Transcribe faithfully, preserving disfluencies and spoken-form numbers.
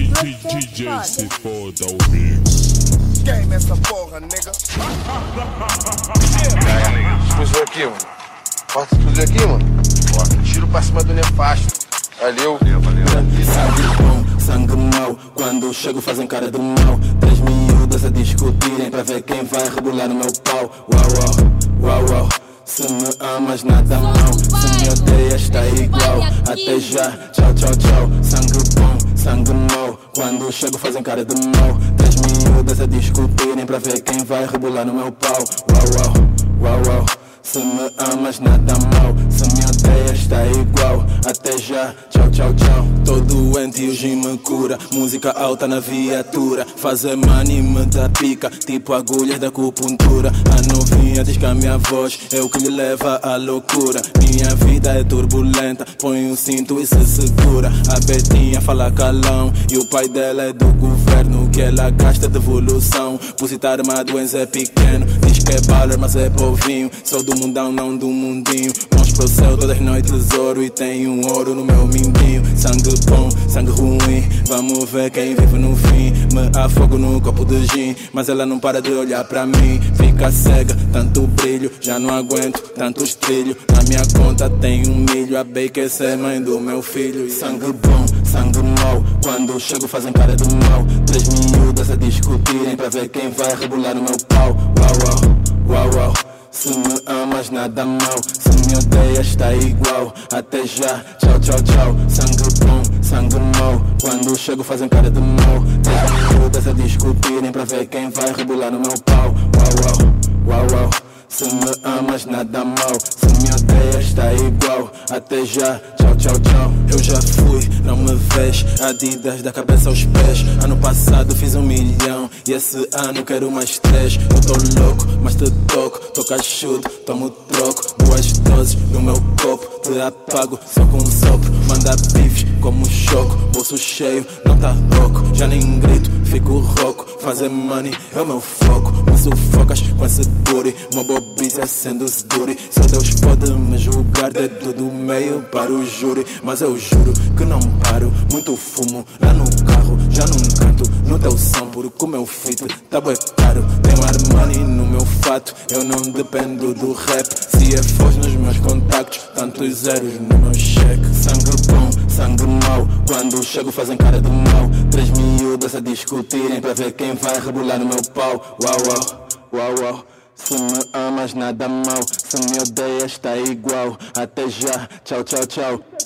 D J se foda o mix. Game essa porra, nigga. Aí, nigga, explosão aqui, mano. Corta tudo aqui, mano. Bora. Tiro pra cima do nefasto. Valeu. Valeu, valeu. Sangue bom, sangue mau. Quando chego fazem cara de mal. Três miúdas a discutirem pra ver quem vai rebolar no meu pau. Uau, uau, uau, uau. Se me amas nada mal, se me odeias tá igual. Até já, tchau, tchau, tchau. Sangue bom, sangue mau. Quando chego fazem cara de mal. Três miúdas a discutirem pra ver quem vai rebolar no meu pau. Uau, uau, uau, uau. Se me amas nada mal, se me odeias tá igual. Até já, tchau, tchau, tchau. Tô doente e o gin me cura. Música alta na viatura. Fazer money me dá pica, tipo agulhas da acupuntura. A novinha diz que a minha voz é o que lhe leva à loucura. Minha vida é turbulenta, põe um cinto e se segura. A Betinha fala calão e o pai dela é do governo. Que ela gasta de evolução, por citar armado em Zé Pequeno. Diz que é baller mas é povinho. Sou do mundão, não do mundinho. Mãos pro céu, todas as noites ouro. E tenho um ouro no meu mindinho. Sangue bom, sangue ruim. Vamos ver quem vive no fim. Me afogo no copo de gin, mas ela não para de olhar pra mim. Fica cega, tanto brilho, já não aguento tantos trilhos. Na minha conta tem um milho. A Baker é mãe do meu filho. Sangue bom, sangue mau. Quando chego fazem cara de mal. Três miúdas a discutirem pra ver quem vai rebolar no meu pau. Uau, uau, uau, uau. Se me amas nada mal, se me odeias tá igual. Até já, tchau, tchau, tchau. Sangue bom, sangue mau. Quando chego fazem cara de mal. Três miúdas a discutirem pra ver quem vai rebolar no meu pau. Uau, uau, uau, uau. Se me amas nada mal, se me odeias tá igual. Até já, tchau, tchau, tchau. Eu já fui, não me vês. Adidas da cabeça aos pés. Ano passado fiz um milhão e esse ano quero mais três. Eu tô louco, mas te toco. Tô cachudo, tomo troco. Duas doses no meu copo. Te apago só com um sopro. Manda bifes como um choco. Bolso cheio, não tá rouco. Já nem grito, fico rouco. Fazer money é o meu foco. Me sufocas com esse booty. Uma bobice acende-se duri. Só Deus pode me julgar. Dedo do meio para o júri. Mas eu juro que não paro. Muito fumo lá no carro. Já não canto no teu som. Porque o meu fit tá bué caro. Tenho Armani no meu fato. Eu não dependo do rap. Se é foz nos meus contactos. Tantos zeros no meu cheque. Sangue bom, sangue mau. Quando chego fazem cara de mal. Três miúdas a discutirem pra ver quem vai rebolar no meu pau. Uau, uau, uau, uau. Se me amas nada mal, se me odeias tá igual. Até já, tchau, tchau, tchau.